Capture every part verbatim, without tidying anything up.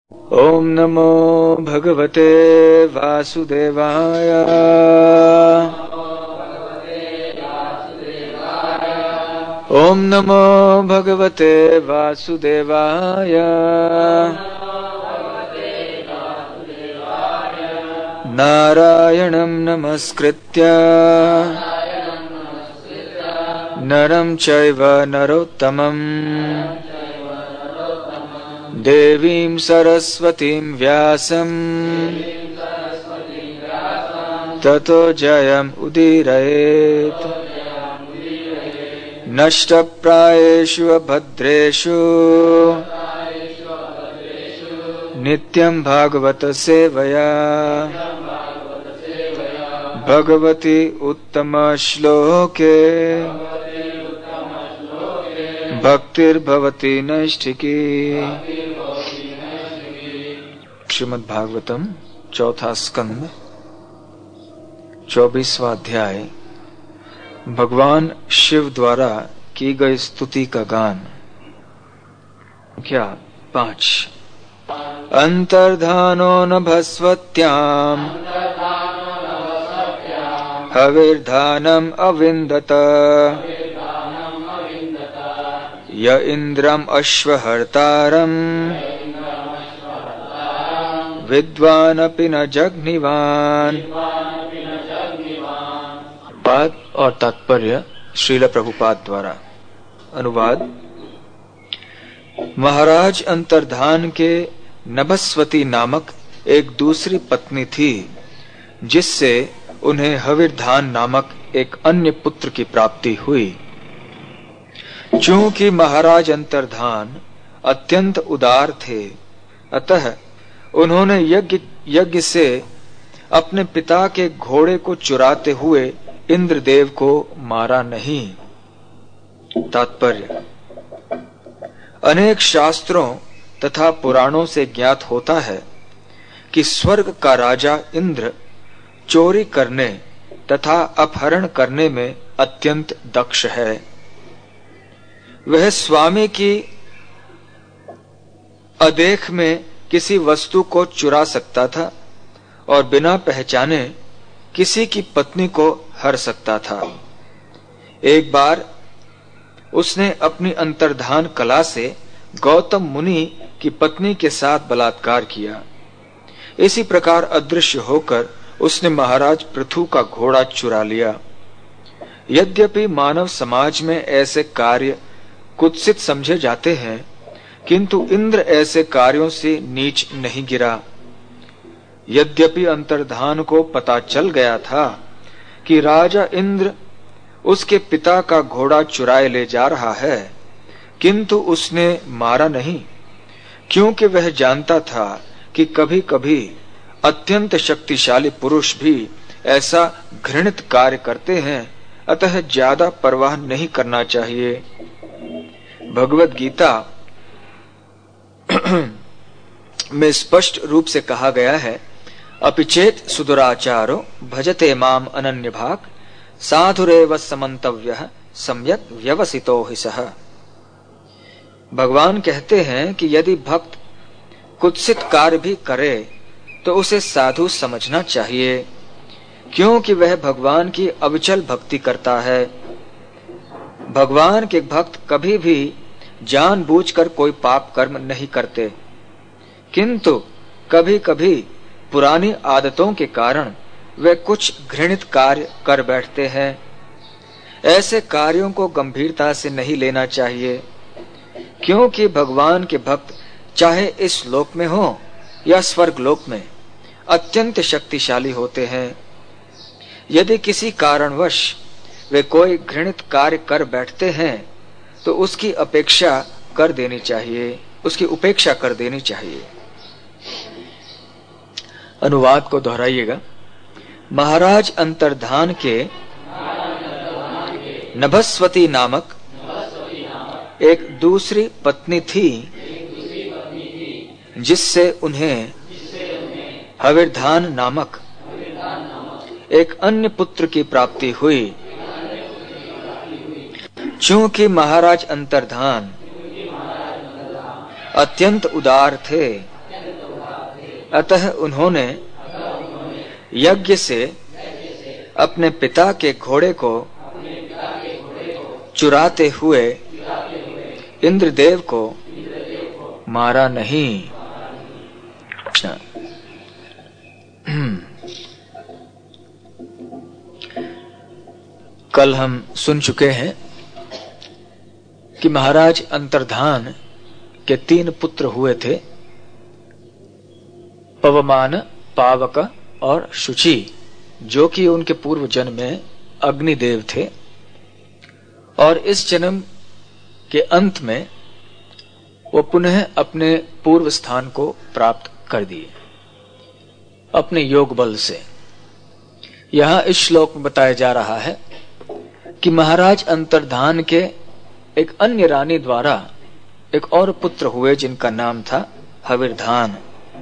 ओम नमो भगवते वासुदेवाय। ओम नमो भगवते वासुदेवाय। नारायणं नमस्कृत्य नरं चैव नरोत्तमम् देवीं सरस्वतीं व्यासं ततो जयम् उदीरयेत्। नष्टप्रायेषु भद्रेषु नित्यं भागवत सेवया भगवती उत्तम श्लोके भक्तिर्भवती नैष्ठिकी। श्रीमद् भागवतम चौथा स्कंद चौबीसवां अध्याय। भगवान शिव द्वारा की गई स्तुति का गान। क्या पांच। अंतर्धानो नभस्वत्याम हविर्धानम अविंदत य इंद्रम अश्वहर्तारम विद्वानपि न जग्निवान। पाद और तात्पर्य श्रील प्रभुपाद द्वारा। अनुवाद। महाराज अंतर्धान के नभस्वती नामक एक दूसरी पत्नी थी, जिससे उन्हें हविर्धान नामक एक अन्य पुत्र की प्राप्ति हुई। चूंकि महाराज अंतर्धान अत्यंत उदार थे, अतः उन्होंने यज्ञ यज्ञ से अपने पिता के घोड़े को चुराते हुए इंद्रदेव को मारा नहीं। तात्पर्य। अनेक शास्त्रों तथा पुराणों से ज्ञात होता है कि स्वर्ग का राजा इंद्र चोरी करने तथा अपहरण करने में अत्यंत दक्ष है। वह स्वामी की अदेख में किसी वस्तु को चुरा सकता था और बिना पहचाने किसी की पत्नी को हर सकता था। एक बार उसने अपनी अंतर्धान कला से गौतम मुनि की पत्नी के साथ बलात्कार किया। इसी प्रकार अदृश्य होकर उसने महाराज पृथु का घोड़ा चुरा लिया। यद्यपि मानव समाज में ऐसे कार्य कुत्सित समझे जाते हैं, किंतु इंद्र ऐसे कार्यों से नीच नहीं गिरा। यद्यपि अंतर्धान को पता चल गया था कि राजा इंद्र उसके पिता का घोड़ा चुराए ले जा रहा है, किंतु उसने मारा नहीं, क्योंकि वह जानता था कि कभी कभी अत्यंत शक्तिशाली पुरुष भी ऐसा घृणित कार्य करते हैं, अतः ज्यादा परवाह नहीं करना चाहिए। भगवत गीता में स्पष्ट रूप से कहा गया है, अपिचेत सुदुराचारो भजते माम अनन्य भाग साधुरेव समन्तव्यः सम्यक व्यवसितो हि सः। भगवान कहते हैं कि यदि भक्त कुत्सित कार्य भी करे तो उसे साधु समझना चाहिए, क्योंकि वह भगवान की अविचल भक्ति करता है। भगवान के भक्त कभी भी जानबूझकर कोई पाप कर्म नहीं करते, किंतु कभी कभी पुरानी आदतों के कारण वे कुछ घृणित कार्य कर बैठते हैं। ऐसे कार्यों को गंभीरता से नहीं लेना चाहिए, क्योंकि भगवान के भक्त चाहे इस लोक में हो या स्वर्ग लोक में अत्यंत शक्तिशाली होते हैं। यदि किसी कारणवश वे कोई घृणित कार्य कर बैठते हैं तो उसकी अपेक्षा कर देनी चाहिए, उसकी उपेक्षा कर देनी चाहिए। अनुवाद को दोहराइएगा। महाराज अंतर्धान के नभस्वती नामक एक दूसरी पत्नी थी, जिससे उन्हें हविर्धान नामक एक अन्य पुत्र की प्राप्ति हुई। चूंकि महाराज अंतर्धान अत्यंत उदार थे, अतः उन्होंने यज्ञ से अपने पिता के घोड़े को चुराते हुए इंद्रदेव को मारा नहीं। अच्छा, कल हम सुन चुके हैं कि महाराज अंतर्धान के तीन पुत्र हुए थे, पवमान, पावक और शुचि, जो कि उनके पूर्व जन्म में अग्निदेव थे, और इस जन्म के अंत में वो पुनः अपने पूर्व स्थान को प्राप्त कर दिए अपने योग बल से। यहां इस श्लोक में बताया जा रहा है कि महाराज अंतर्धान के एक अन्य रानी द्वारा एक और पुत्र हुए जिनका नाम था हविर्धान।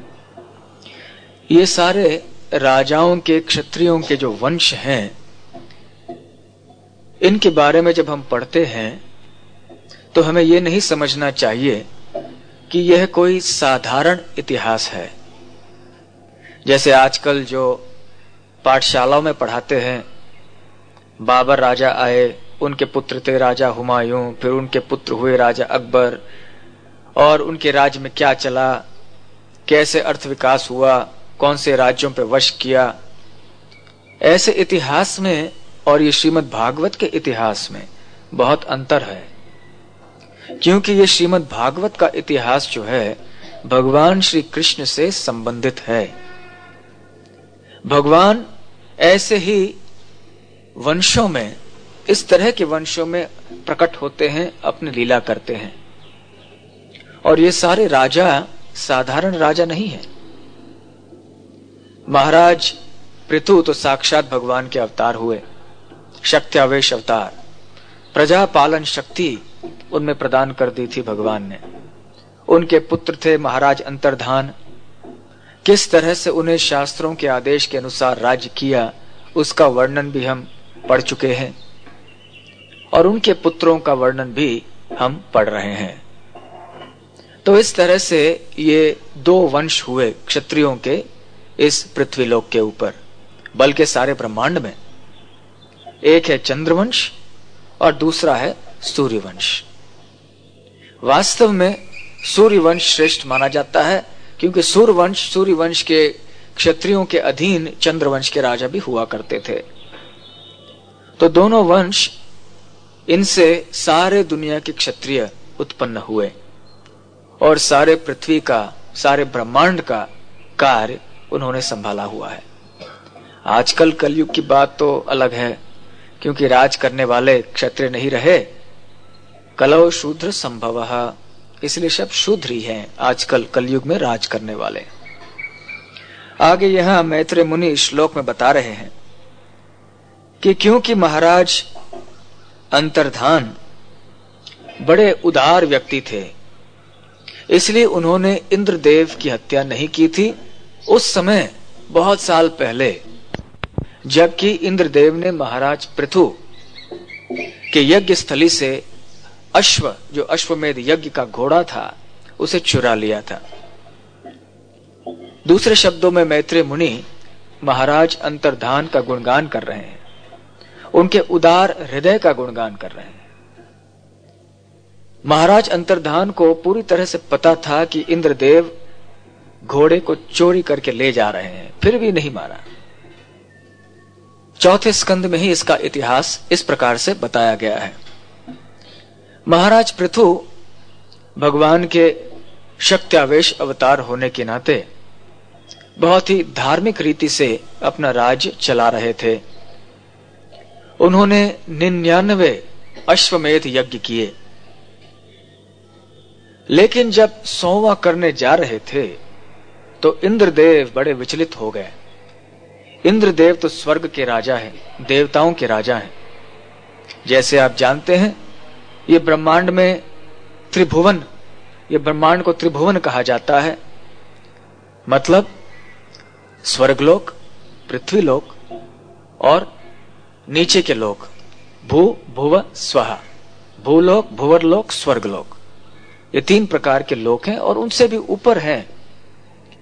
ये सारे राजाओं के, क्षत्रियों के जो वंश हैं, इनके बारे में जब हम पढ़ते हैं तो हमें यह नहीं समझना चाहिए कि यह कोई साधारण इतिहास है। जैसे आजकल जो पाठशालाओं में पढ़ाते हैं, बाबर राजा आए, उनके पुत्र थे राजा हुमायूं, फिर उनके पुत्र हुए राजा अकबर, और उनके राज्य में क्या चला, कैसे अर्थ विकास हुआ, कौन से राज्यों पर वश किया। ऐसे इतिहास में और ये श्रीमद् भागवत के इतिहास में बहुत अंतर है, क्योंकि ये श्रीमद् भागवत का इतिहास जो है भगवान श्री कृष्ण से संबंधित है। भगवान ऐसे ही वंशों में, इस तरह के वंशों में प्रकट होते हैं, अपनी लीला करते हैं। और ये सारे राजा साधारण राजा नहीं है। महाराज पृथु तो साक्षात भगवान के अवतार हुए, शक्त्यावेश अवतार, प्रजा पालन शक्ति उनमें प्रदान कर दी थी भगवान ने। उनके पुत्र थे महाराज अंतर्धान। किस तरह से उन्हें शास्त्रों के आदेश के अनुसार राज्य किया, उसका वर्णन भी हम पढ़ चुके हैं, और उनके पुत्रों का वर्णन भी हम पढ़ रहे हैं। तो इस तरह से ये दो वंश हुए क्षत्रियों के इस पृथ्वीलोक के ऊपर, बल्कि सारे ब्रह्मांड में। एक है चंद्रवंश और दूसरा है सूर्यवंश। वास्तव में सूर्यवंश श्रेष्ठ माना जाता है, क्योंकि सूर्यवंश सूर्यवंश के क्षत्रियों के अधीन चंद्रवंश के राजा भी हुआ करते थे। तो दोनों वंश, इनसे सारे दुनिया के क्षत्रिय उत्पन्न हुए, और सारे पृथ्वी का, सारे ब्रह्मांड का कार्य उन्होंने संभाला हुआ है। आजकल कलयुग की बात तो अलग है, क्योंकि राज करने वाले क्षत्रिय नहीं रहे। कलौ शूद्र संभवः, इसलिए सब शूद्र ही हैं आजकल कलयुग में राज करने वाले। आगे यहां मैत्रेय मुनि श्लोक में बता रहे हैं कि क्योंकि महाराज अंतर्धान बड़े उदार व्यक्ति थे, इसलिए उन्होंने इंद्रदेव की हत्या नहीं की थी उस समय, बहुत साल पहले, जबकि इंद्रदेव ने महाराज पृथु के यज्ञ स्थली से अश्व, जो अश्वमेध यज्ञ का घोड़ा था, उसे चुरा लिया था। दूसरे शब्दों में मैत्रेय मुनि महाराज अंतर्धान का गुणगान कर रहे हैं, उनके उदार हृदय का गुणगान कर रहे हैं। महाराज अंतर्धान को पूरी तरह से पता था कि इंद्रदेव घोड़े को चोरी करके ले जा रहे हैं, फिर भी नहीं मारा। चौथे स्कंद में ही इसका इतिहास इस प्रकार से बताया गया है। महाराज पृथु भगवान के शक्त्यावेश अवतार होने के नाते बहुत ही धार्मिक रीति से अपना राज्य चला रहे थे। उन्होंने निन्यानवे अश्वमेध यज्ञ किए, लेकिन जब सौवां करने जा रहे थे तो इंद्रदेव बड़े विचलित हो गए। इंद्रदेव तो स्वर्ग के राजा हैं, देवताओं के राजा हैं। जैसे आप जानते हैं, ये ब्रह्मांड में त्रिभुवन, ये ब्रह्मांड को त्रिभुवन कहा जाता है। मतलब स्वर्गलोक, पृथ्वीलोक और नीचे के लोक, भू भुव स्वहा, भूलोक, भुवरलोक, स्वर्गलोक, ये तीन प्रकार के लोक हैं, और उनसे भी ऊपर हैं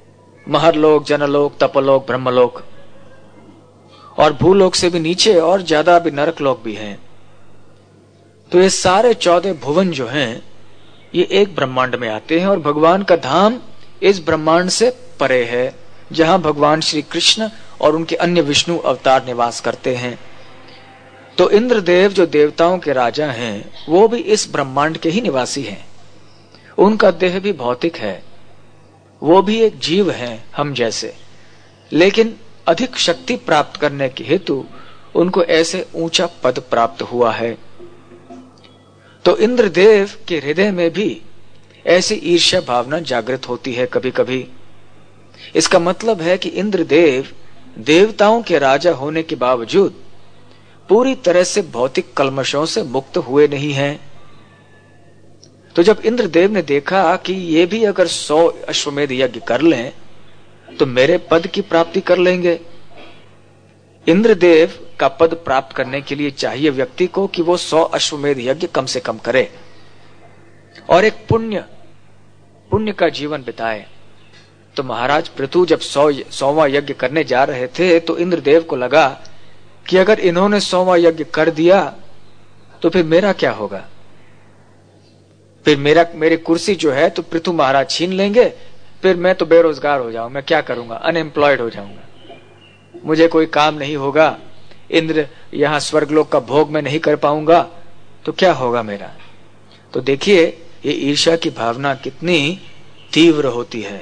महरलोक, जनलोक, तपलोक, ब्रह्मलोक और भूलोक से भी नीचे और ज्यादा भी नरक लोक भी हैं। तो ये सारे चौदह भुवन जो हैं ये एक ब्रह्मांड में आते हैं और भगवान का धाम इस ब्रह्मांड से परे है, जहां भगवान श्री कृष्ण और उनके अन्य विष्णु अवतार निवास करते हैं। तो इंद्रदेव जो देवताओं के राजा हैं वो भी इस ब्रह्मांड के ही निवासी हैं। उनका देह भी भौतिक है, वो भी एक जीव हैं हम जैसे, लेकिन अधिक शक्ति प्राप्त करने के हेतु उनको ऐसे ऊंचा पद प्राप्त हुआ है। तो इंद्रदेव के हृदय में भी ऐसी ईर्ष्या भावना जागृत होती है कभी कभी। इसका मतलब है कि इंद्रदेव देवताओं के राजा होने के बावजूद पूरी तरह से भौतिक कल्मशों से मुक्त हुए नहीं हैं। तो जब इंद्रदेव ने देखा कि ये भी अगर सौ अश्वमेध यज्ञ कर लें तो मेरे पद की प्राप्ति कर लेंगे। इंद्रदेव का पद प्राप्त करने के लिए चाहिए व्यक्ति को कि वो सौ अश्वमेध यज्ञ कम से कम करे और एक पुण्य पुण्य का जीवन बिताए। तो महाराज पृथु जब सौ सौवां यज्ञ करने जा रहे थे तो इंद्रदेव को लगा कि अगर इन्होंने सौवां यज्ञ कर दिया तो फिर मेरा क्या होगा, फिर मेरा मेरी कुर्सी जो है तो पृथु महाराज छीन लेंगे, फिर मैं तो बेरोजगार हो जाऊं, मैं क्या करूंगा, अनएम्प्लॉयड हो जाऊंगा, मुझे कोई काम नहीं होगा, इंद्र यहां स्वर्गलोक का भोग में नहीं कर पाऊंगा, तो क्या होगा मेरा। तो देखिए ये ईर्ष्या की भावना कितनी तीव्र होती है,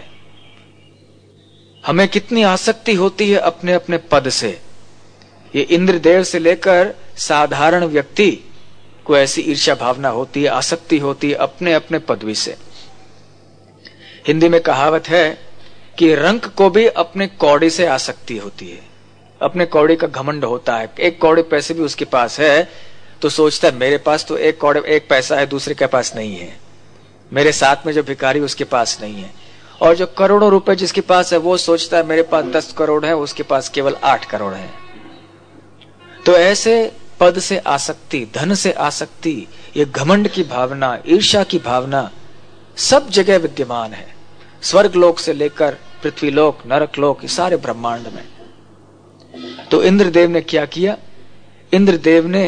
हमें कितनी आसक्ति होती है अपने अपने पद से। ये इंद्रदेव से लेकर साधारण व्यक्ति को ऐसी ईर्ष्या भावना होती है, आसक्ति होती है अपने अपने पदवी से। हिंदी में कहावत है कि रंक को भी अपने कौड़ी से आसक्ति होती है, अपने कौड़ी का घमंड होता है। एक कौड़ी पैसे भी उसके पास है तो सोचता है मेरे पास तो एक कौड़ी एक पैसा है, दूसरे के पास नहीं है, मेरे साथ में जो भिखारी उसके पास नहीं है। और जो करोड़ों रुपए जिसके पास है वो सोचता है मेरे पास दस करोड़ है, उसके पास केवल आठ करोड़ है। तो ऐसे पद से आसक्ति, धन से आसक्ति, ये घमंड की भावना, ईर्ष्या की भावना सब जगह विद्यमान है, स्वर्ग लोक से लेकर पृथ्वीलोक, नरक लोक, सारे ब्रह्मांड में। तो इंद्रदेव ने क्या किया, इंद्रदेव ने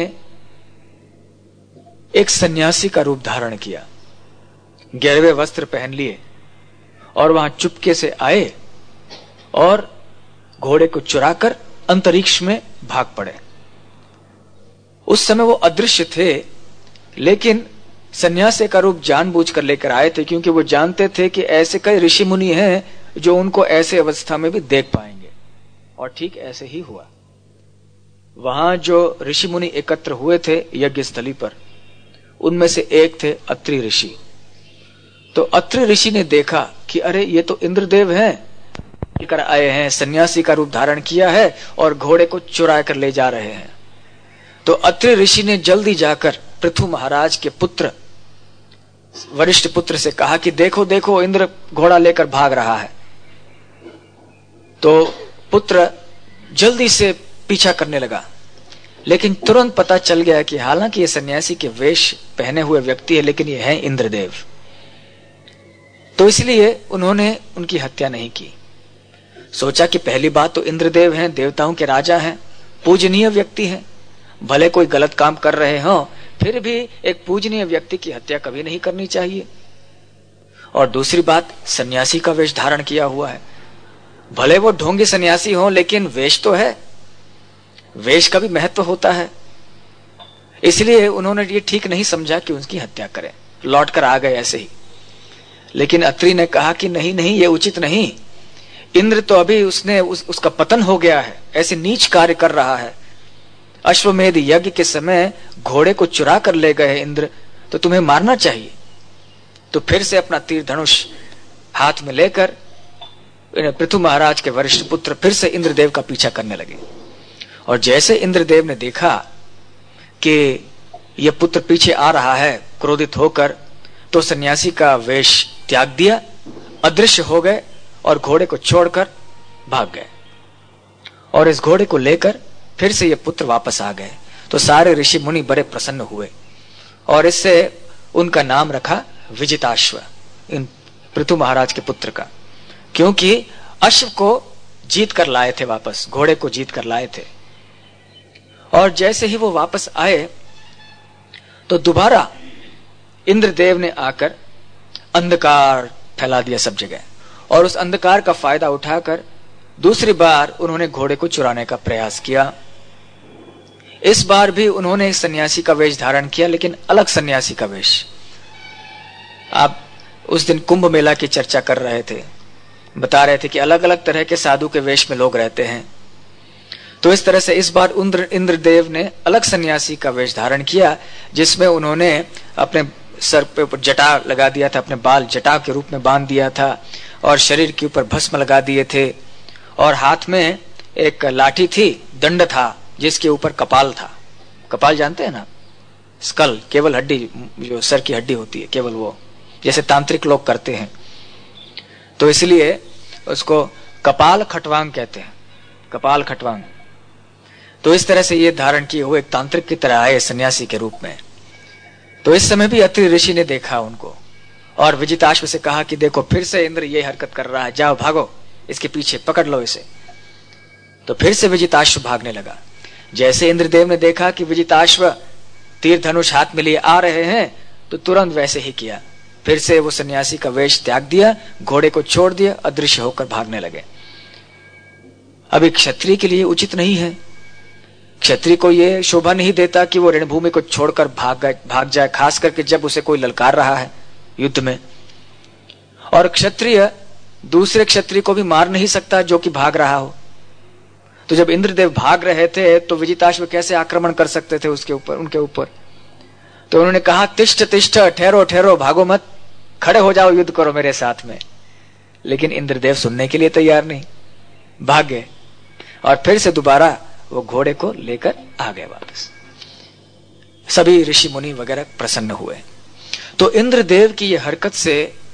एक सन्यासी का रूप धारण किया, गिरवे वस्त्र पहन लिए और वहां चुपके से आए और घोड़े को चुराकर अंतरिक्ष में भाग पड़े। उस समय वो अदृश्य थे, लेकिन सन्यासी का रूप जानबूझकर लेकर आए थे, क्योंकि वो जानते थे कि ऐसे कई ऋषि मुनि हैं जो उनको ऐसे अवस्था में भी देख पाएंगे। और ठीक ऐसे ही हुआ। वहां जो ऋषि मुनि एकत्र हुए थे यज्ञ स्थली पर, उनमें से एक थे अत्रि ऋषि। तो अत्रि ऋषि ने देखा कि अरे ये तो इंद्रदेव हैं, लेकर आए हैं, सन्यासी का रूप धारण किया है और घोड़े को चुरा कर ले जा रहे हैं। तो अत्रि ऋषि ने जल्दी जाकर पृथु महाराज के पुत्र, वरिष्ठ पुत्र से कहा कि देखो देखो इंद्र घोड़ा लेकर भाग रहा है। तो पुत्र जल्दी से पीछा करने लगा, लेकिन तुरंत पता चल गया कि हालांकि ये सन्यासी के वेश पहने हुए व्यक्ति है, लेकिन ये है इंद्रदेव। तो इसलिए उन्होंने उनकी हत्या नहीं की। सोचा कि पहली बात तो इंद्रदेव हैं, देवताओं के राजा हैं, पूजनीय व्यक्ति हैं, भले कोई गलत काम कर रहे हो फिर भी एक पूजनीय व्यक्ति की हत्या कभी नहीं करनी चाहिए। और दूसरी बात, सन्यासी का वेश धारण किया हुआ है, भले वो ढोंगी सन्यासी हो लेकिन वेश तो है, वेश का भी महत्व होता है। इसलिए उन्होंने ये ठीक नहीं समझा कि उसकी हत्या करें, लौट कर आ गए ऐसे ही। लेकिन अत्रि ने कहा कि नहीं नहीं, ये उचित नहीं, इंद्र तो अभी उसने उस, उसका पतन हो गया है, ऐसे नीच कार्य कर रहा है। अश्वमेध यज्ञ के समय घोड़े को चुरा कर ले गए इंद्र, तो तुम्हें मारना चाहिए। तो फिर से अपना तीर धनुष हाथ में लेकर पृथु महाराज के वरिष्ठ पुत्र फिर से इंद्रदेव का पीछा करने लगे। और जैसे इंद्रदेव ने देखा कि यह पुत्र पीछे आ रहा है क्रोधित होकर, तो सन्यासी का वेश त्याग दिया, अदृश्य हो गए और घोड़े को छोड़कर भाग गए। और इस घोड़े को लेकर फिर से ये पुत्र वापस आ गए। तो सारे ऋषि मुनि बड़े प्रसन्न हुए और इससे उनका नाम रखा विजिताश्व, इन पृथु महाराज के पुत्र का, क्योंकि अश्व को जीत कर लाए थे, वापस घोड़े को जीत कर लाए थे। और जैसे ही वो वापस आए तो दोबारा इंद्रदेव ने आकर अंधकार फैला दिया सब जगह, और उस अंधकार का फायदा उठाकर दूसरी बार उन्होंने घोड़े को चुराने का प्रयास किया। इस बार भी उन्होंने सन्यासी का वेश धारण किया, लेकिन अलग सन्यासी का वेश। आप उस दिन कुंभ मेला की चर्चा कर रहे थे, बता रहे थे कि अलग अलग तरह के साधु के वेश में लोग रहते हैं। तो इस तरह से इस बार इंद्र इंद्रदेव ने अलग सन्यासी का वेश धारण किया, जिसमें उन्होंने अपने सर पे ऊपर जटा लगा दिया था, अपने बाल जटा के रूप में बांध दिया था, और शरीर के ऊपर भस्म लगा दिए थे, और हाथ में एक लाठी थी, दंड था, जिसके ऊपर कपाल था। कपाल जानते हैं ना, स्कल, केवल हड्डी, जो सर की हड्डी होती है, केवल वो, जैसे तांत्रिक लोग करते हैं, तो इसलिए उसको कपाल खटवांग कहते हैं, कपाल खटवांग। तो इस तरह से ये धारण किए हुए एक तांत्रिक की तरह आए सन्यासी के रूप में। तो इस समय भी अत्रि ऋषि ने देखा उनको, और विजिताश्व से कहा कि देखो फिर से इंद्र ये हरकत कर रहा है, जाओ भागो, इसके पीछे पकड़ लो इसे। तो फिर से विजिताश्व भागने लगा। जैसे इंद्रदेव ने देखा कि विजिताश्व तीर धनुष हाथ में लिए आ रहे हैं, तो तुरंत वैसे ही किया, फिर से वो सन्यासी का वेश त्याग दिया, घोड़े को छोड़ दिया, अदृश्य होकर भागने लगे। अभी क्षत्रिय के लिए उचित नहीं है, क्षत्रिय को ये शोभा नहीं देता कि वो रणभूमि को छोड़कर भाग भाग जाए, खास करके जब उसे कोई ललकार रहा है युद्ध में। और क्षत्रिय दूसरे क्षत्रिय को भी मार नहीं सकता जो कि भाग रहा हो। तो जब इंद्रदेव भाग रहे थे तो विजिताश्व कैसे आक्रमण कर सकते थे उसके ऊपर, उनके ऊपर। तो उन्होंने कहा तिष्ठ तिष्ठ, ठहरो ठहरो, भागो मत, खड़े हो जाओ, युद्ध करो मेरे साथ में। लेकिन इंद्रदेव सुनने के लिए तैयार नहीं, भाग गए, और फिर से दोबारा वो घोड़े को लेकर आ गए वापस। सभी ऋषि मुनि वगैरह प्रसन्न हुए। तो इंद्रदेव की यह हरकत से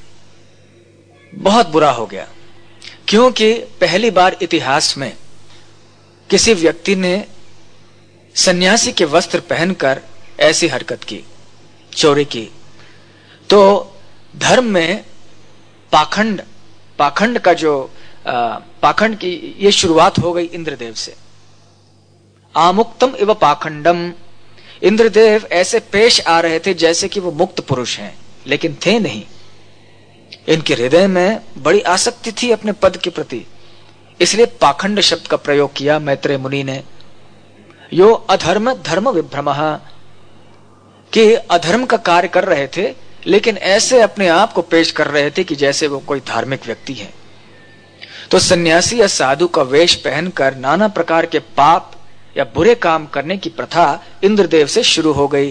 बहुत बुरा हो गया, क्योंकि पहली बार इतिहास में किसी व्यक्ति ने सन्यासी के वस्त्र पहनकर ऐसी हरकत की, चोरी की। तो धर्म में पाखंड पाखंड का जो आ, पाखंड की ये शुरुआत हो गई इंद्रदेव से। आमुक्तम इव पाखंडम, इंद्रदेव ऐसे पेश आ रहे थे जैसे कि वो मुक्त पुरुष हैं, लेकिन थे नहीं। इनके हृदय में बड़ी आसक्ति थी अपने पद के प्रति, इसलिए पाखंड शब्द का प्रयोग किया मैत्रेय मुनि ने। यो अधर्म धर्म विभ्रमः, कि अधर्म का कार्य कर रहे थे, लेकिन ऐसे अपने आप को पेश कर रहे थे कि जैसे वो कोई धार्मिक व्यक्ति है। तो सन्यासी या साधु का वेश पहनकर नाना प्रकार के पाप या बुरे काम करने की प्रथा इंद्रदेव से शुरू हो गई।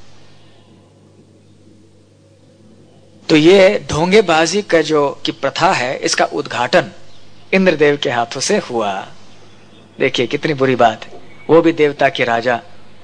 तो ये ढोंगेबाजी का जो की प्रथा है, इसका उद्घाटन इंद्रदेव के हाथों से हुआ। देखिए कितनी बुरी बात है, वो भी देवता के राजा।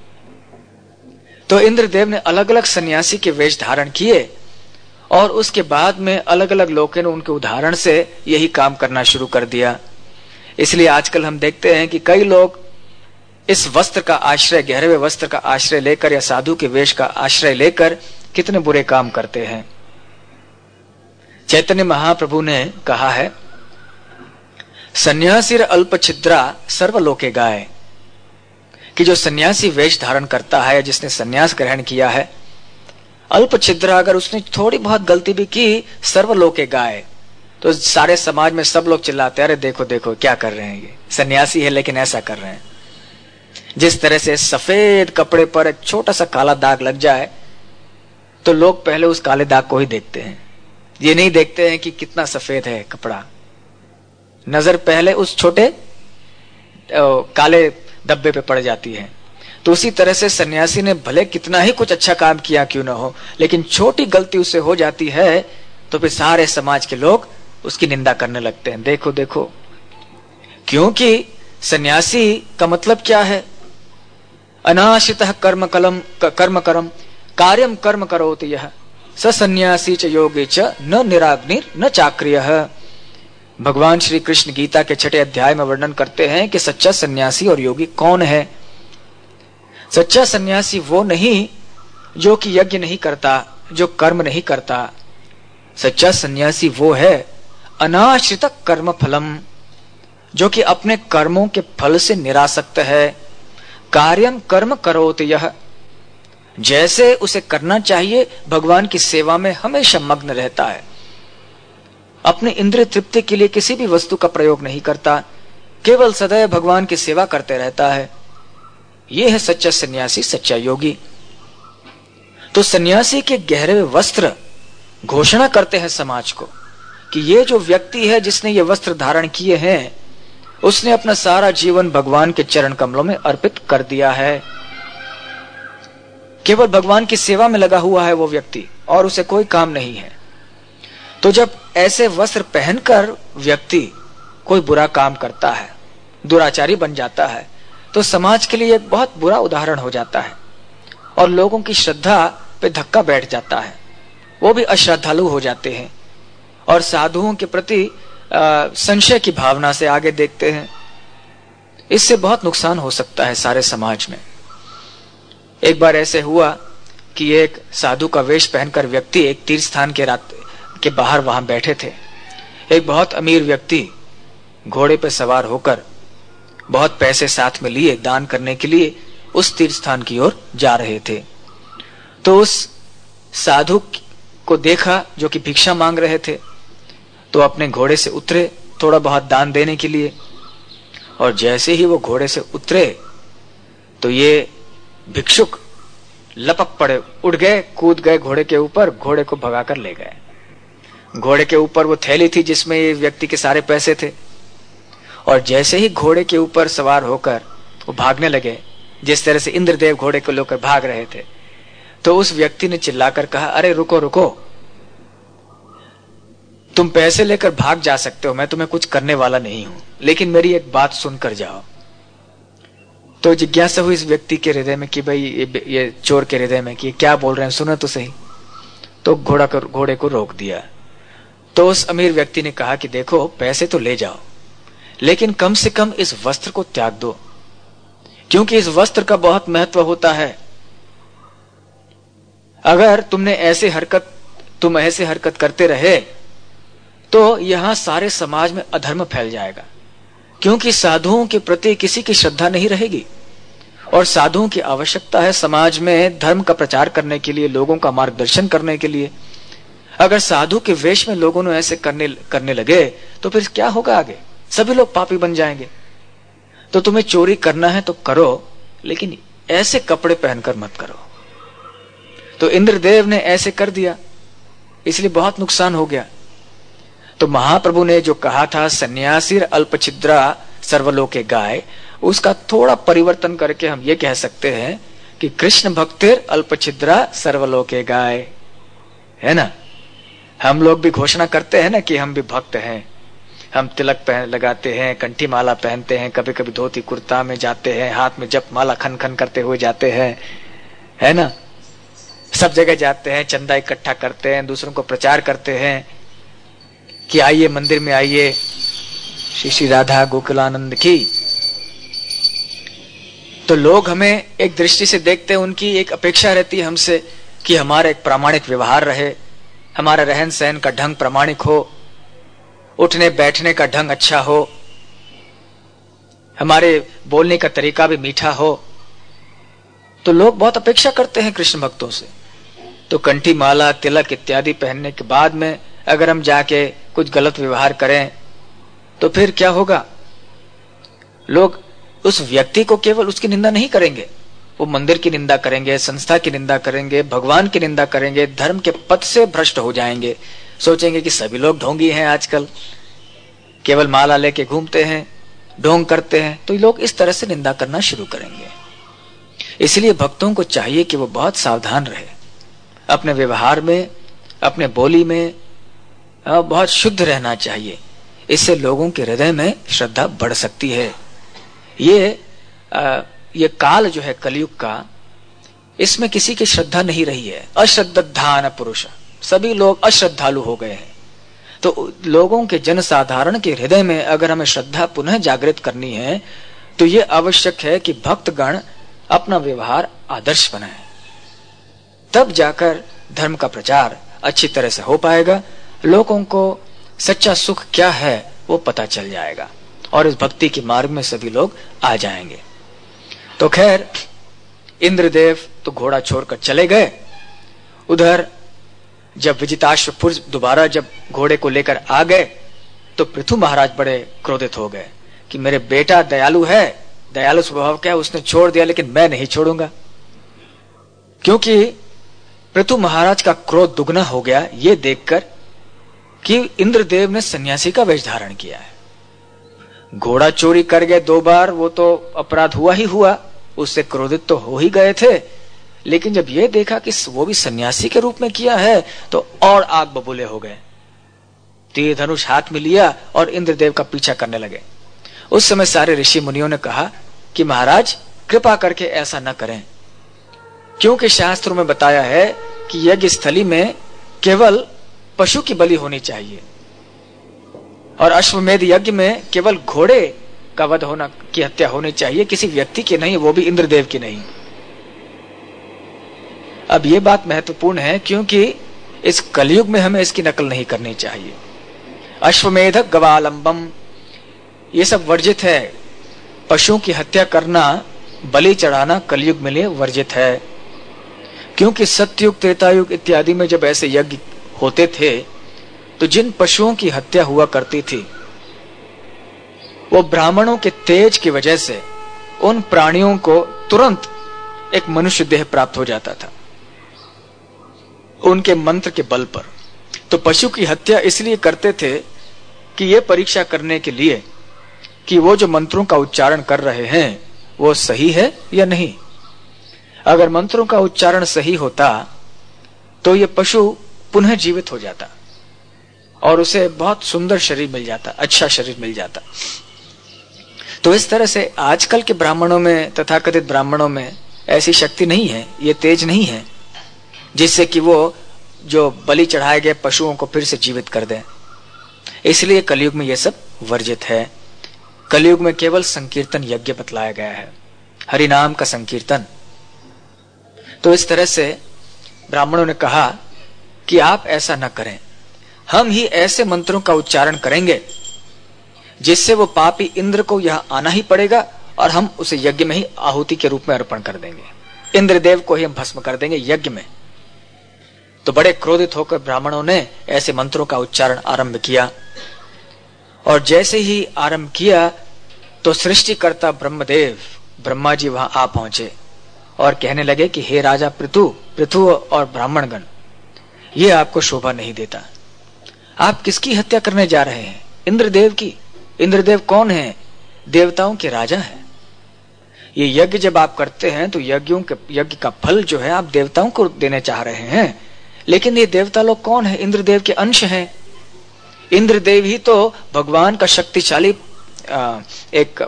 तो इंद्रदेव ने अलग अलग सन्यासी के वेश धारण किए, और उसके बाद में अलग अलग लोगों ने उनके उदाहरण से यही काम करना शुरू कर दिया। इसलिए आजकल हम देखते हैं कि कई लोग इस वस्त्र का आश्रय, गहरे हुए वस्त्र का आश्रय लेकर या साधु के वेश का आश्रय लेकर कितने बुरे काम करते हैं। चैतन्य महाप्रभु ने कहा है, सन्यासीर अल्प छिद्रा सर्वलोके गाय, कि जो सन्यासी वेश धारण करता है, जिसने सन्यास ग्रहण किया है, अल्प छिद्रा, अगर उसने थोड़ी बहुत गलती भी की, सर्वलोके गाय, तो सारे समाज में सब लोग चिल्लाते हैं, अरे देखो देखो क्या कर रहे हैं, ये सन्यासी है लेकिन ऐसा कर रहे हैं। जिस तरह से सफेद कपड़े पर एक छोटा सा काला दाग लग जाए तो लोग पहले उस काले दाग को ही देखते हैं, ये नहीं देखते हैं कि कितना सफेद है कपड़ा। नजर पहले उस छोटे काले धब्बे पे पड़ जाती है। तो उसी तरह से सन्यासी ने भले कितना ही कुछ अच्छा काम किया क्यों ना हो, लेकिन छोटी गलती उससे हो जाती है तो फिर सारे समाज के लोग उसकी निंदा करने लगते हैं, देखो देखो। क्योंकि सन्यासी का मतलब क्या है, अनाश्रितः कर्म कलम कर्म करम कार्यम कर्म करोति यह स सन्यासी च योगे च न निराग्निर न चाक्रियः। भगवान श्री कृष्ण गीता के छठे अध्याय में वर्णन करते हैं कि सच्चा सन्यासी और योगी कौन है। सच्चा सन्यासी वो नहीं जो कि यज्ञ नहीं करता, जो कर्म नहीं करता। सच्चा सन्यासी वो है अनाश्रित कर्म फलम, जो कि अपने कर्मों के फल से निरासक्त है। कार्यम कर्म करोति यह, जैसे उसे करना चाहिए भगवान की सेवा में हमेशा मग्न रहता है। अपने इंद्रिय तृप्ति के लिए किसी भी वस्तु का प्रयोग नहीं करता, केवल सदैव भगवान की सेवा करते रहता है। यह है सच्चा सन्यासी, सच्चा योगी। तो सन्यासी के गहरे वस्त्र घोषणा करते हैं समाज को कि ये जो व्यक्ति है जिसने ये वस्त्र धारण किए हैं, उसने अपना सारा जीवन भगवान के चरण कमलों में अर्पित कर दिया है। केवल भगवान की सेवा में लगा हुआ है वो व्यक्ति, और उसे कोई काम नहीं है। तो जब ऐसे वस्त्र पहनकर व्यक्ति कोई बुरा काम करता है, दुराचारी बन जाता है, तो समाज के लिए एक बहुत बुरा उदाहरण हो जाता है और लोगों की श्रद्धा पे धक्का बैठ जाता है। वो भी अश्रद्धालु हो जाते हैं और साधुओं के प्रति संशय की भावना से आगे देखते हैं। इससे बहुत नुकसान हो सकता है सारे समाज में। एक बार ऐसे हुआ कि एक साधु का वेश पहनकर व्यक्ति एक तीर्थ स्थान के रात के बाहर वहां बैठे थे। एक बहुत अमीर व्यक्ति घोड़े पर सवार होकर बहुत पैसे साथ में लिए दान करने के लिए उस तीर्थ स्थान की ओर जा रहे थे। तो उस साधु को देखा जो कि भिक्षा मांग रहे थे, तो अपने घोड़े से उतरे थोड़ा बहुत दान देने के लिए। और जैसे ही वो घोड़े से उतरे तो ये भिक्षुक लपक पड़े, उड़ गए, कूद गए घोड़े के ऊपर, घोड़े को भगाकर ले गए। घोड़े के ऊपर वो थैली थी जिसमें ये व्यक्ति के सारे पैसे थे। और जैसे ही घोड़े के ऊपर सवार होकर वो भागने लगे, जिस तरह से इंद्रदेव घोड़े को लेकर भाग रहे थे, तो उस व्यक्ति ने चिल्लाकर कहा, अरे रुको रुको, तुम पैसे लेकर भाग जा सकते हो, मैं तुम्हें कुछ करने वाला नहीं हूं, लेकिन मेरी एक बात सुनकर जाओ। तो जिज्ञासा हुई इस व्यक्ति के हृदय में कि भाई ये, ये चोर के हृदय में कि क्या बोल रहे हैं, सुनो तो सही। तो घोड़ा कर घोड़े को रोक दिया। तो उस अमीर व्यक्ति ने कहा कि देखो, पैसे तो ले जाओ, लेकिन कम से कम इस वस्त्र को त्याग दो, क्योंकि इस वस्त्र का बहुत महत्व होता है। अगर तुमने ऐसे हरकत तुम ऐसे हरकत करते रहे तो यहां सारे समाज में अधर्म फैल जाएगा, क्योंकि साधुओं के प्रति किसी की श्रद्धा नहीं रहेगी। और साधुओं की आवश्यकता है समाज में धर्म का प्रचार करने के लिए, लोगों का मार्गदर्शन करने के लिए। अगर साधु के वेश में लोगों ने ऐसे करने करने लगे तो फिर क्या होगा आगे? सभी लोग पापी बन जाएंगे। तो तुम्हें चोरी करना है तो करो, लेकिन ऐसे कपड़े पहनकर मत करो। तो इंद्रदेव ने ऐसे कर दिया, इसलिए बहुत नुकसान हो गया। तो महाप्रभु ने जो कहा था सन्यासीर अल्पछिद्रा सर्वलोके गाय, उसका थोड़ा परिवर्तन करके हम ये कह सकते हैं कि कृष्ण भक्तिर अल्पछिद्रा सर्वलोके गाय, है ना। हम लोग भी घोषणा करते हैं ना कि हम भी भक्त हैं, हम तिलक पहन लगाते हैं, कंठी माला पहनते हैं, कभी कभी धोती कुर्ता में जाते हैं, हाथ में जप माला खन खन करते हुए जाते हैं, है ना। सब जगह जाते हैं, चंदा इकट्ठा करते हैं, दूसरों को प्रचार करते हैं कि आइए मंदिर में आइए, श्री श्री राधा गोकुलानंद की। तो लोग हमें एक दृष्टि से देखते हैं, उनकी एक अपेक्षा रहती है हमसे कि हमारा एक प्रामाणिक व्यवहार रहे, हमारा रहन सहन का ढंग प्रामाणिक हो, उठने बैठने का ढंग अच्छा हो, हमारे बोलने का तरीका भी मीठा हो। तो लोग बहुत अपेक्षा करते हैं कृष्ण भक्तों से। तो कंठी माला तिलक इत्यादि पहनने के बाद में अगर हम जाके कुछ गलत व्यवहार करें तो फिर क्या होगा? लोग उस व्यक्ति को केवल उसकी निंदा नहीं करेंगे, वो मंदिर की निंदा करेंगे, संस्था की निंदा करेंगे, भगवान की निंदा करेंगे, धर्म के पथ से भ्रष्ट हो जाएंगे। सोचेंगे कि सभी लोग ढोंगी हैं, आजकल केवल माला लेके घूमते हैं, ढोंग करते हैं। तो लोग इस तरह से निंदा करना शुरू करेंगे। इसलिए भक्तों को चाहिए कि वो बहुत सावधान रहे अपने व्यवहार में, अपने बोली में, बहुत शुद्ध रहना चाहिए। इससे लोगों के हृदय में श्रद्धा बढ़ सकती है। ये आ, ये काल जो है कलयुग का, इसमें किसी की श्रद्धा नहीं रही है। अश्रद्धान पुरुष, सभी लोग अश्रद्धालु हो गए हैं। तो लोगों के जनसाधारण के हृदय में अगर हमें श्रद्धा पुनः जागृत करनी है तो ये आवश्यक है कि भक्तगण अपना व्यवहार आदर्श बनाए, तब जाकर धर्म का प्रचार अच्छी तरह से हो पाएगा। लोगों को सच्चा सुख क्या है वो पता चल जाएगा और इस भक्ति के मार्ग में सभी लोग आ जाएंगे। तो खैर इंद्रदेव तो घोड़ा छोड़कर चले गए। उधर जब विजिताश्वपुर दोबारा जब घोड़े को लेकर आ गए तो पृथु महाराज बड़े क्रोधित हो गए कि मेरे बेटा दयालु है, दयालु स्वभाव क्या है, उसने छोड़ दिया लेकिन मैं नहीं छोड़ूंगा। क्योंकि पृथु महाराज का क्रोध दुगना हो गया ये देखकर कि इंद्रदेव ने सन्यासी का वेश धारण किया है। घोड़ा चोरी कर गए दो बार, वो तो अपराध हुआ ही हुआ, उससे क्रोधित तो हो ही गए थे, लेकिन जब ये देखा कि वो भी सन्यासी के रूप में किया है तो और आग बबूले हो गए। तीर धनुष हाथ में लिया और इंद्रदेव का पीछा करने लगे। उस समय सारे ऋषि मुनियों ने कहा कि महाराज कृपा करके ऐसा न करें, क्योंकि शास्त्रों में बताया है कि यज्ञ स्थली में केवल पशु की बलि होनी चाहिए और अश्वमेध यज्ञ में केवल घोड़े का वध होना की हत्या होनी चाहिए, किसी व्यक्ति की नहीं, वो भी इंद्रदेव की नहीं। अब ये बात महत्वपूर्ण है क्योंकि इस कलयुग में हमें इसकी नकल नहीं करनी चाहिए। अश्वमेध गवालंबम ये सब वर्जित है। पशुओं की हत्या करना, बलि चढ़ाना कलयुग में लिए वर्जित है, क्योंकि सत्ययुग त्रेतायुग इत्यादि में जब ऐसे यज्ञ होते थे तो जिन पशुओं की हत्या हुआ करती थी वो ब्राह्मणों के तेज की वजह से उन प्राणियों को तुरंत एक मनुष्य देह प्राप्त हो जाता था उनके मंत्र के बल पर। तो पशु की हत्या इसलिए करते थे कि ये परीक्षा करने के लिए कि वो जो मंत्रों का उच्चारण कर रहे हैं वो सही है या नहीं। अगर मंत्रों का उच्चारण सही होता तो ये पशु पुनः जीवित हो जाता और उसे बहुत सुंदर शरीर मिल जाता, अच्छा शरीर मिल जाता। तो इस तरह से आजकल के ब्राह्मणों में, तथाकथित ब्राह्मणों में ऐसी शक्ति नहीं है, ये तेज नहीं है जिससे कि वो जो बलि चढ़ाए गए पशुओं को फिर से जीवित कर दें। इसलिए कलयुग में यह सब वर्जित है। कलयुग में केवल संकीर्तन यज्ञ बतलाया गया है, हरि नाम का संकीर्तन। तो इस तरह से ब्राह्मणों ने कहा कि आप ऐसा न करें, हम ही ऐसे मंत्रों का उच्चारण करेंगे जिससे वो पापी इंद्र को यह आना ही पड़ेगा और हम उसे यज्ञ में ही आहुति के रूप में अर्पण कर देंगे, इंद्रदेव को ही हम भस्म कर देंगे यज्ञ में। तो बड़े क्रोधित होकर ब्राह्मणों ने ऐसे मंत्रों का उच्चारण आरंभ किया और जैसे ही आरंभ किया तो सृष्टिकर्ता ब्रह्मदेव ब्रह्मा जी वहां आ पहुंचे और कहने लगे कि हे राजा पृथु पृथु और ब्राह्मणगण, ये आपको शोभा नहीं देता। आप किसकी हत्या करने जा रहे हैं? इंद्रदेव की। इंद्रदेव कौन है? देवताओं के राजा हैं। ये यज्ञ जब आप करते हैं तो यज्ञों के यज्ञ का फल जो है आप देवताओं को देने चाह रहे हैं, लेकिन ये देवता लोग कौन है? इंद्रदेव के अंश हैं। इंद्रदेव ही तो भगवान का शक्तिशाली एक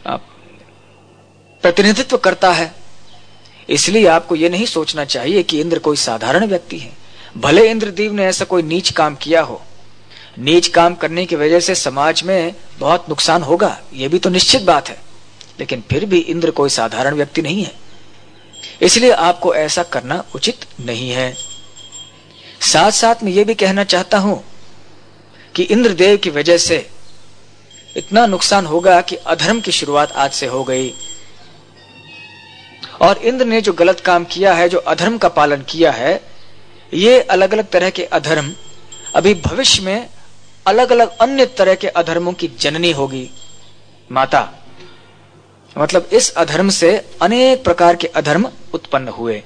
प्रतिनिधित्व करता है। इसलिए आपको ये नहीं सोचना चाहिए कि इंद्र कोई साधारण व्यक्ति है। भले इंद्रदेव ने ऐसा कोई नीच काम किया हो, नीच काम करने की वजह से समाज में बहुत नुकसान होगा, यह भी तो निश्चित बात है, लेकिन फिर भी इंद्र कोई साधारण व्यक्ति नहीं है, इसलिए आपको ऐसा करना उचित नहीं है। साथ साथ में यह भी कहना चाहता हूं कि इंद्रदेव की वजह से इतना नुकसान होगा कि अधर्म की शुरुआत आज से हो गई और इंद्र ने जो गलत काम किया है, जो अधर्म का पालन किया है, ये अलग अलग तरह के अधर्म अभी भविष्य में अलग अलग अन्य तरह के अधर्मों की जननी होगी माता। मतलब इस अधर्म से अनेक प्रकार के अधर्म उत्पन्न हुए।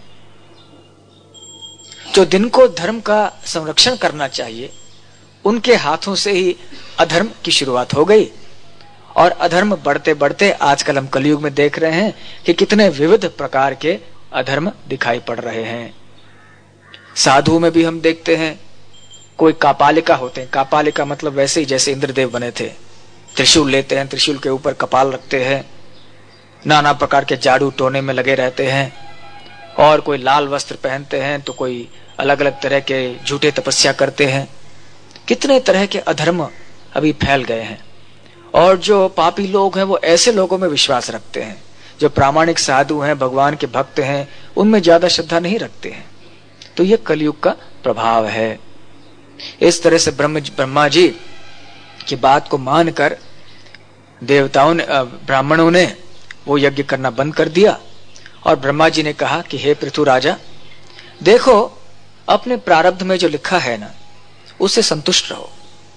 जो दिन को धर्म का संरक्षण करना चाहिए उनके हाथों से ही अधर्म की शुरुआत हो गई और अधर्म बढ़ते बढ़ते आजकल हम कलयुग में देख रहे हैं कि कितने विविध प्रकार के अधर्म दिखाई पड़ रहे हैं। साधु में भी हम देखते हैं, कोई कापालिका होते हैं। कापालिका मतलब वैसे ही जैसे इंद्रदेव बने थे, त्रिशूल लेते हैं, त्रिशूल के ऊपर कपाल रखते हैं, नाना प्रकार के जादू टोने में लगे रहते हैं और कोई लाल वस्त्र पहनते हैं तो कोई अलग अलग तरह के झूठे तपस्या करते हैं। कितने तरह के अधर्म अभी फैल गए हैं और जो पापी लोग हैं वो ऐसे लोगों में विश्वास रखते हैं। जो प्रामाणिक साधु हैं, भगवान के भक्त हैं, उनमें ज्यादा श्रद्धा नहीं रखते हैं। तो ये कलयुग का प्रभाव है। इस तरह से ब्रह्म ब्रह्मा जी की बात को मानकर देवताओं ने, ब्राह्मणों ने वो यज्ञ करना बंद कर दिया। और ब्रह्मा जी ने कहा कि हे पृथु राजा, देखो अपने प्रारब्ध में जो लिखा है ना, उससे संतुष्ट रहो।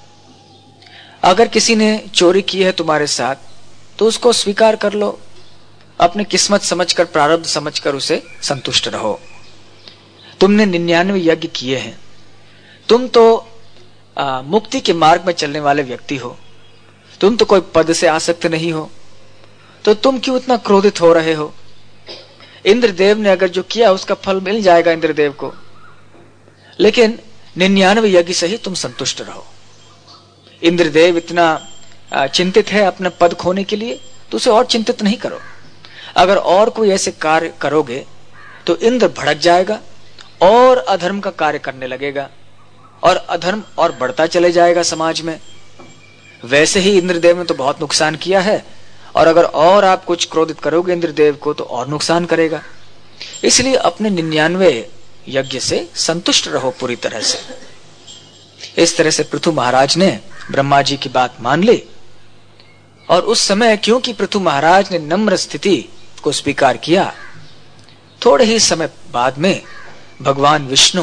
अगर किसी ने चोरी की है तुम्हारे साथ तो उसको स्वीकार कर लो, अपनी किस्मत समझकर, प्रारब्ध समझकर उसे संतुष्ट रहो। तुमने निन्यानवे यज्ञ किए हैं, तुम तो आ, मुक्ति के मार्ग में चलने वाले व्यक्ति हो, तुम तो कोई पद से आसक्त नहीं हो, तो तुम क्यों इतना क्रोधित हो रहे हो? इंद्रदेव ने अगर जो किया उसका फल मिल जाएगा इंद्रदेव को, लेकिन निन्यानवे यज्ञ से ही तुम संतुष्ट रहो। इंद्रदेव इतना चिंतित है अपना पद खोने के लिए, तो उसे और चिंतित नहीं करो। अगर और कोई ऐसे कार्य करोगे तो इंद्र भड़क जाएगा और अधर्म का कार्य करने लगेगा, और अधर्म और बढ़ता चले जाएगा समाज में। वैसे ही इंद्रदेव ने तो बहुत नुकसान किया है, और अगर और आप कुछ क्रोधित करोगे इंद्रदेव को तो और नुकसान करेगा। इसलिए अपने निन्यानवे यज्ञ से संतुष्ट रहो पूरी तरह से। इस तरह से पृथु महाराज ने ब्रह्मा जी की बात मान ली, और उस समय क्योंकि पृथु महाराज ने नम्र स्थिति को स्वीकार किया, थोड़े ही समय बाद में भगवान विष्णु,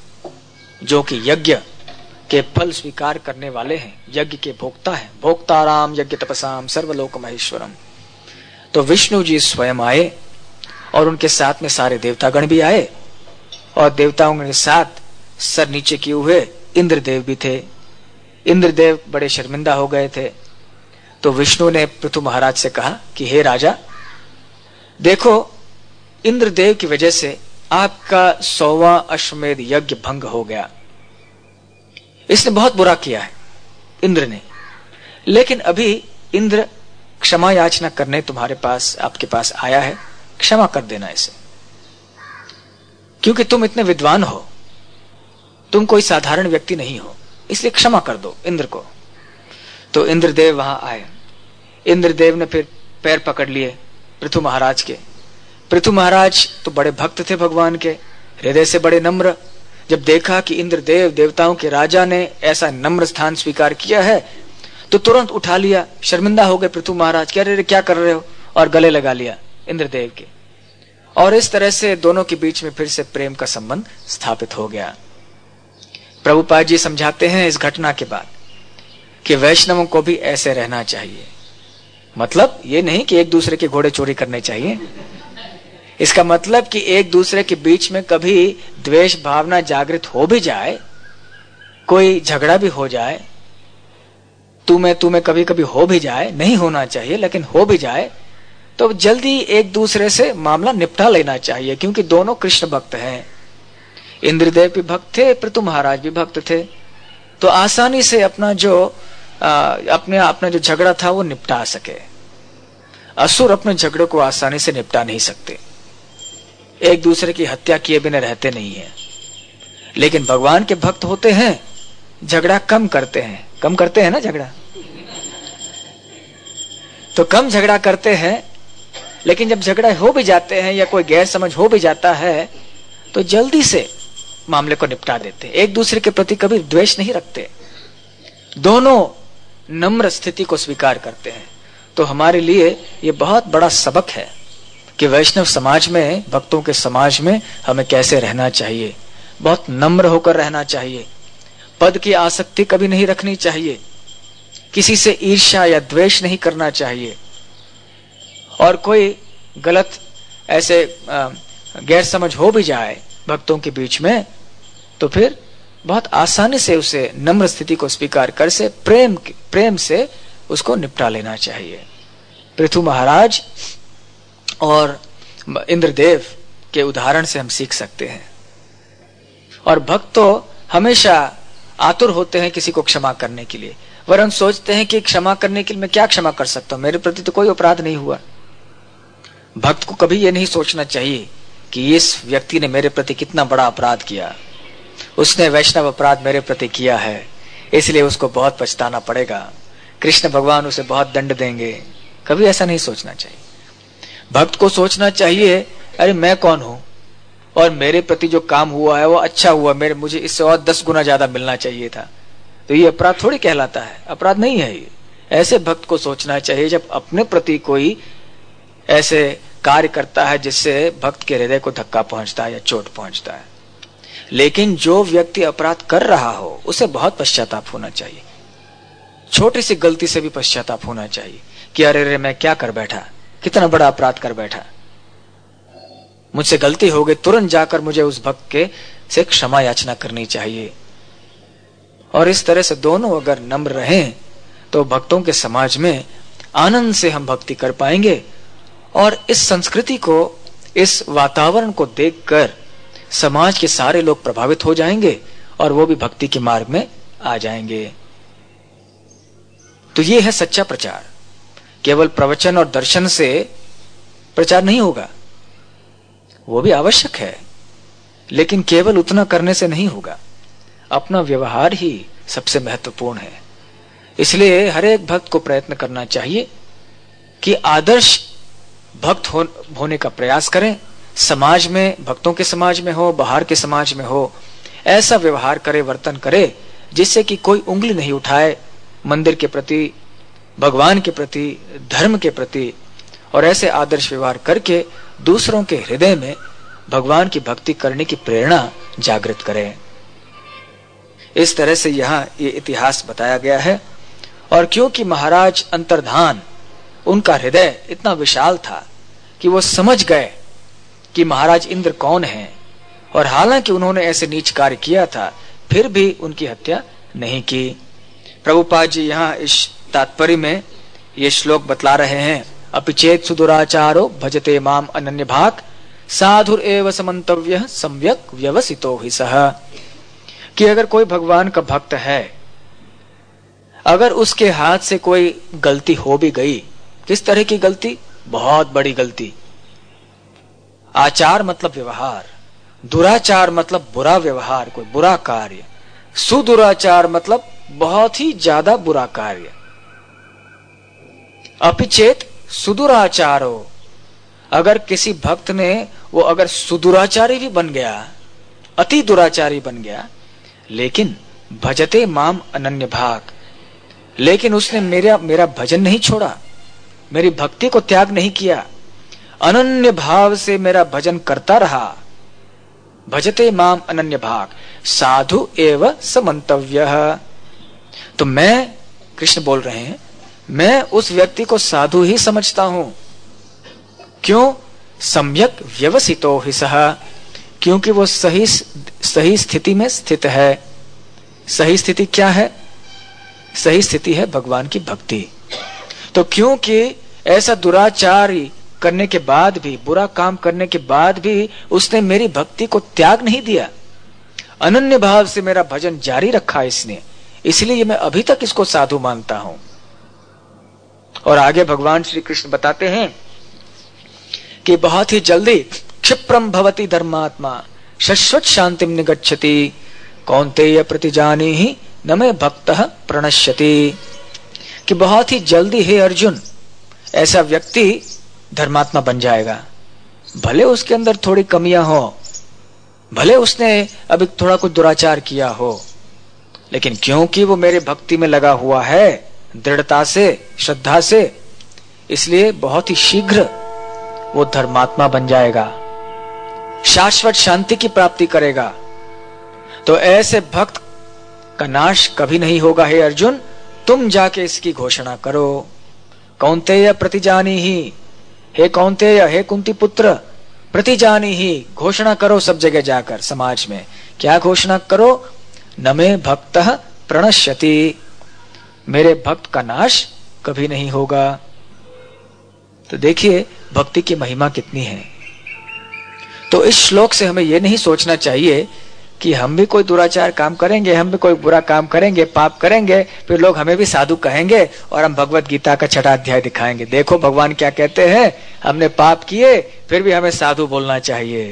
जो कि यज्ञ के फल स्वीकार करने वाले हैं, यज्ञ के भोक्ता हैं, भोक्ताराम यज्ञ तपसाम सर्वलोक महेश्वरम, तो विष्णु जी स्वयं आए, और उनके साथ में सारे देवतागण भी आए, और देवताओं के साथ सर नीचे किए हुए इंद्रदेव भी थे। इंद्रदेव बड़े शर्मिंदा हो गए थे। तो विष्णु ने पृथु महाराज से कहा कि हे राजा, देखो इंद्रदेव की वजह से आपका सौवां अश्वमेध यज्ञ भंग हो गया। इसने बहुत बुरा किया है इंद्र ने, लेकिन अभी इंद्र क्षमा याचना करने तुम्हारे पास, आपके पास आया है, क्षमा कर देना इसे, क्योंकि तुम इतने विद्वान हो, तुम कोई साधारण व्यक्ति नहीं हो, इसलिए क्षमा कर दो इंद्र को। तो इंद्रदेव वहां आए। इंद्रदेव ने फिर पैर पकड़ लिए पृथु महाराज के। पृथु महाराज तो बड़े भक्त थे भगवान के, हृदय से बड़े नम्र। जब देखा कि इंद्रदेव देवताओं के राजा ने ऐसा नम्र स्थान स्वीकार किया है, तो तुरंत उठा लिया। शर्मिंदा हो गए पृथु महाराज, कह रहे क्या कर रहे हो, और गले लगा लिया इंद्रदेव के। और इस तरह से दोनों के बीच में फिर से प्रेम का संबंध स्थापित हो गया। प्रभुपाद जी समझाते हैं इस घटना के बाद कि वैष्णवों को भी ऐसे रहना चाहिए। मतलब ये नहीं कि एक दूसरे के घोड़े चोरी करने चाहिए, इसका मतलब कि एक दूसरे के बीच में कभी द्वेष भावना जागृत हो भी जाए, कोई झगड़ा भी हो जाए, तू में तू में कभी कभी हो भी जाए, नहीं होना चाहिए लेकिन हो भी जाए, तो जल्दी एक दूसरे से मामला निपटा लेना चाहिए, क्योंकि दोनों कृष्ण भक्त हैं। इंद्रदेव भी भक्त थे, पृथु महाराज भी भक्त थे, तो आसानी से अपना जो आ, अपने अपना जो झगड़ा था वो निपटा सके। असुर अपने झगड़े को आसानी से निपटा नहीं सकते, एक दूसरे की हत्या किए बिना रहते नहीं है। लेकिन भगवान के भक्त होते हैं, झगड़ा कम करते हैं, कम करते हैं ना झगड़ा, तो कम झगड़ा करते हैं। लेकिन जब झगड़ा हो भी जाते हैं या कोई गैर समझ हो भी जाता है, तो जल्दी से मामले को निपटा देते हैं, एक दूसरे के प्रति कभी द्वेष नहीं रखते, दोनों नम्र स्थिति को स्वीकार करते हैं। तो हमारे लिए ये बहुत बड़ा सबक है कि वैष्णव समाज में, भक्तों के समाज में हमें कैसे रहना चाहिए। बहुत नम्र होकर रहना चाहिए, पद की आसक्ति कभी नहीं रखनी चाहिए, किसी से ईर्ष्या या द्वेष नहीं करना चाहिए, और कोई गलत ऐसे गैर समझ हो भी जाए भक्तों के बीच में, तो फिर बहुत आसानी से उसे नम्र स्थिति को स्वीकार कर से प्रेम प्रेम से उसको निपटा लेना चाहिए। पृथु महाराज और इंद्रदेव के उदाहरण से हम सीख सकते हैं। और भक्त तो हमेशा आतुर होते हैं किसी को क्षमा करने के लिए, वरन सोचते हैं कि क्षमा करने के लिए मैं क्या क्षमा कर सकता हूं, मेरे प्रति तो कोई अपराध नहीं हुआ। भक्त को कभी यह नहीं सोचना चाहिए कि इस व्यक्ति ने मेरे प्रति कितना बड़ा अपराध किया, उसने वैष्णव अपराध मेरे प्रति किया है, इसलिए उसको बहुत पछताना पड़ेगा, कृष्ण भगवान उसे बहुत दंड देंगे। कभी ऐसा नहीं सोचना चाहिए। भक्त को सोचना चाहिए, अरे मैं कौन हूं और मेरे प्रति जो काम हुआ है वो अच्छा हुआ, मेरे मुझे इससे और दस गुना ज्यादा मिलना चाहिए था, तो ये अपराध थोड़ी कहलाता है, अपराध नहीं है ये। ऐसे भक्त को सोचना चाहिए जब अपने प्रति कोई ऐसे कार्य करता है जिससे भक्त के हृदय को धक्का पहुंचता है या चोट पहुंचता है। लेकिन जो व्यक्ति अपराध कर रहा हो उसे बहुत पश्चाताप होना चाहिए, छोटी सी गलती से भी पश्चाताप होना चाहिए कि अरे रे मैं क्या कर बैठा, कितना बड़ा अपराध कर बैठा, मुझसे गलती हो गई। तुरंत जाकर मुझे उस भक्त के से क्षमा याचना करनी चाहिए। और इस तरह से दोनों अगर नम्र रहें तो भक्तों के समाज में आनंद से हम भक्ति कर पाएंगे। और इस संस्कृति को, इस वातावरण को देखकर समाज के सारे लोग प्रभावित हो जाएंगे और वो भी भक्ति के मार्ग में आ जाएंगे। तो ये है सच्चा प्रचार। केवल प्रवचन और दर्शन से प्रचार नहीं होगा, वो भी आवश्यक है, लेकिन केवल उतना करने से नहीं होगा। अपना व्यवहार ही सबसे महत्वपूर्ण है। इसलिए हर एक भक्त को प्रयत्न करना चाहिए कि आदर्श भक्त हो, होने का प्रयास करें। समाज में, भक्तों के समाज में हो, बाहर के समाज में हो, ऐसा व्यवहार करे, वर्तन करे जिससे कि कोई उंगली नहीं उठाए मंदिर के प्रति, भगवान के प्रति, धर्म के प्रति। और ऐसे आदर्श व्यवहार करके दूसरों के हृदय में भगवान की भक्ति करने की प्रेरणा जागृत करें। इस तरह से यहाँ ये इतिहास बताया गया है। और क्योंकि महाराज अंतर्धान, उनका हृदय इतना विशाल था कि वो समझ गए कि महाराज इंद्र कौन हैं, और हालांकि उन्होंने ऐसे नीच कार्य किया था फिर भी उनकी हत्या नहीं की। प्रभुपाद जी यहाँ इस तात्पर्य में ये श्लोक बतला रहे हैं, अपिचेत सुदुराचारो भजते माम अनन्य भाग साधुर एव समन्तव्य सम्यक व्यवसितो हि सह। कि अगर कोई भगवान का भक्त है, अगर उसके हाथ से कोई गलती हो भी गई, किस तरह की गलती? बहुत बड़ी गलती। आचार मतलब व्यवहार, दुराचार मतलब बुरा व्यवहार, कोई बुरा कार्य, सुदुराचार मतलब बहुत ही ज्यादा बुरा कार्य। अपिचेत सुदुराचारो, अगर किसी भक्त ने वो अगर सुदुराचारी भी बन गया, अति दुराचारी बन गया, लेकिन भजते माम अनन्य भाग, लेकिन उसने मेरा मेरा भजन नहीं छोड़ा, मेरी भक्ति को त्याग नहीं किया, अनन्य भाव से मेरा भजन करता रहा। भजते माम अनन्य भाग साधु एव समन्तव्यः। तो मैं, कृष्ण बोल रहे हैं, मैं उस व्यक्ति को साधु ही समझता हूं। क्यों? सम्यक व्यवसितो हि सः, क्योंकि वो सही सही स्थिति में स्थित है। सही स्थिति क्या है? सही स्थिति है भगवान की भक्ति। तो क्योंकि ऐसा दुराचारी करने के बाद भी, बुरा काम करने के बाद भी उसने मेरी भक्ति को त्याग नहीं दिया, अनन्य भाव से मेरा भजन जारी रखा इसने, इसलिए मैं अभी तक इसको साधु मानता हूं। और आगे भगवान श्री कृष्ण बताते हैं कि बहुत ही जल्दी क्षिप्रम भवति धर्मात्मा शाश्वत शांतिम निगच्छति कौन्तेय प्रतिजानीहि न मे भक्तः प्रणश्यति। कि बहुत ही जल्दी हे अर्जुन, ऐसा व्यक्ति धर्मात्मा बन जाएगा। भले उसके अंदर थोड़ी कमियां हो, भले उसने अभी थोड़ा कुछ दुराचार किया हो, लेकिन क्योंकि वो मेरे भक्ति में लगा हुआ है दृढ़ता से, श्रद्धा से, इसलिए बहुत ही शीघ्र वो धर्मात्मा बन जाएगा, शाश्वत शांति की प्राप्ति करेगा। तो ऐसे भक्त का नाश कभी नहीं होगा। हे अर्जुन, तुम जाके इसकी घोषणा करो। कौन्तेय प्रतिजानीहि, हे कौन्तेय, हे कुंती पुत्र, प्रतिजानीहि, घोषणा करो सब जगह जाकर समाज में। क्या घोषणा करो? न मे भक्तः प्रणश्यति, मेरे भक्त का नाश कभी नहीं होगा। तो देखिए भक्ति की महिमा कितनी है। तो इस श्लोक से हमें यह नहीं सोचना चाहिए कि हम भी कोई दुराचार काम करेंगे, हम भी कोई बुरा काम करेंगे, पाप करेंगे, फिर लोग हमें भी साधु कहेंगे और हम भगवत गीता का छठा अध्याय दिखाएंगे, देखो भगवान क्या कहते हैं, हमने पाप किए फिर भी हमें साधु बोलना चाहिए।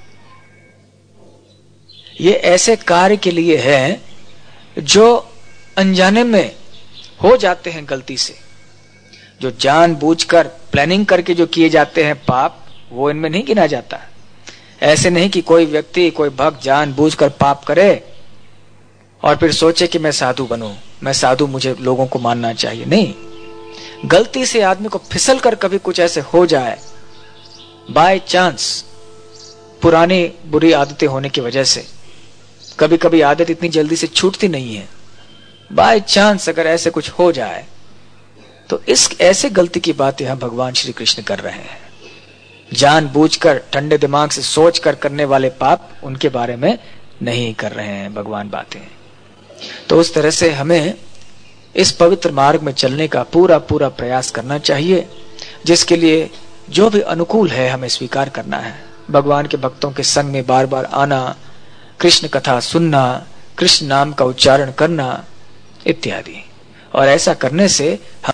ये ऐसे कार्य के लिए है जो अनजाने में हो जाते हैं गलती से, जो जानबूझकर प्लानिंग करके जो किए जाते हैं पाप, वो इनमें नहीं गिना जाता। ऐसे नहीं कि कोई व्यक्ति, कोई भक्त जानबूझकर पाप करे और फिर सोचे कि मैं साधु बनूं, मैं साधु, मुझे लोगों को मानना चाहिए। नहीं, गलती से आदमी को फिसल कर कभी कुछ ऐसे हो जाए, बाय चांस, पुरानी बुरी आदतें होने की वजह से, कभी कभी आदत इतनी जल्दी से छूटती नहीं है, बाय चांस अगर ऐसे कुछ हो जाए तो इस ऐसे गलती की बात यहां भगवान श्री कृष्ण कर रहे हैं। जानबूझकर ठंडे दिमाग से सोच कर करने वाले पाप, उनके बारे में नहीं कर रहे हैं भगवान बातें। तो उस तरह से हमें इस पवित्र मार्ग में चलने का पूरा पूरा प्रयास करना चाहिए, जिसके लिए जो भी अनुकूल है हमें स्वीकार करना है। भगवान के भक्तों के संग में बार बार आना, कृष्ण कथा सुनना, कृष्ण नाम का उच्चारण करना इत्यादि। और ऐसा करने से